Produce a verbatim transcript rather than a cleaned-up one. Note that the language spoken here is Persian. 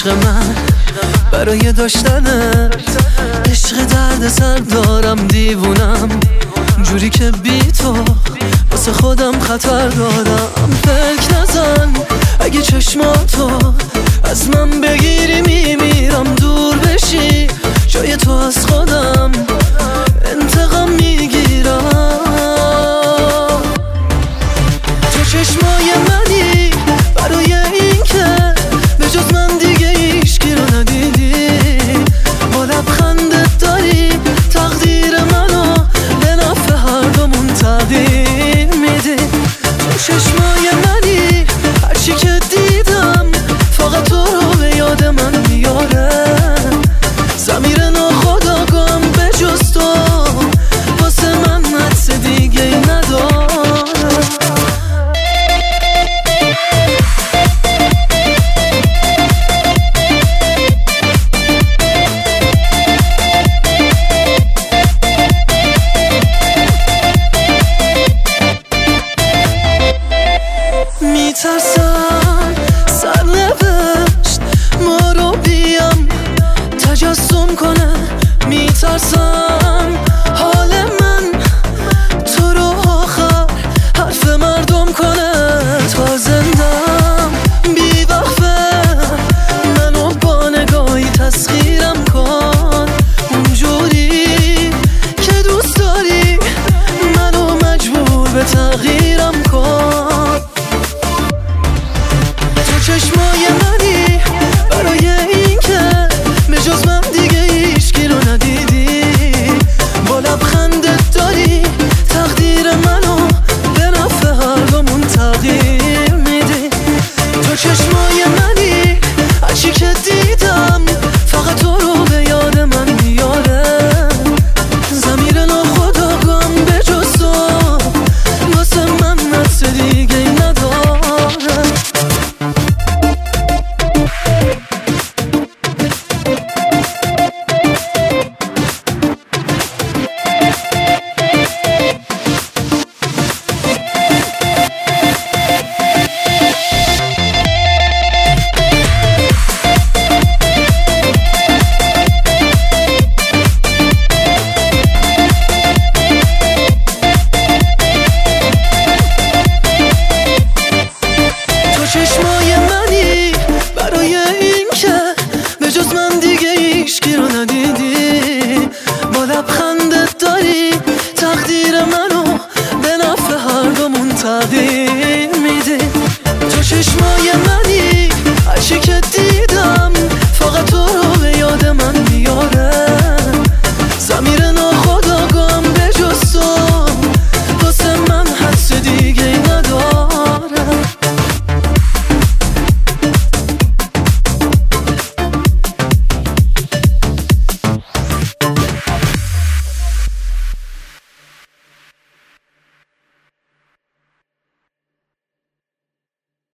عشق من برای داشتنت، عشق درد سر دارم، دیوونم جوری که بی تو واسه خودم خطر دارم. فکر نزن اگه چشماتو از من بگیری میمیرم، دور بشی جای تو از خودم انتقام میگیرم. تو چشمای منی برای این که به جز من دیگه هیچکی رو ندیدی، با لبخندت داری تقدیر منو به نفع هر دومون تغییر میدی. تو چشمای منی هرچی که دیدم فقط تو رو به یاد من میاره، ضمیر ناخودآگاهم به جز تو واسه من حدس دیگه ای نداره. میترسم سرنوشت ما رو بیام تجسم کنه، میترسم حال من تو رو آخر حرف مردم کنه. تا زندم بی وقفه منو با نگاهی تسخیرم کن، اونجوری که دوست داری منو مجبور به تغییرم کن. چشمای منی برای این که به جز من دیگه هیچکی رو ندیدی، با لبخندت داری تقدیر منو به نفع هر دومون تغییر میدی. تو چشمای منی هرچی که دیدم فقط تو رو به یاد من میاره، ضمیر ناخودآگاهم به جز تو واسه من حدس دیگه ای نداره. چشمای منی برای این که به جز من دیگه هیچکی رو ندیدی، با لبخندت داری تقدیر منو به نفع هر دومون تغییر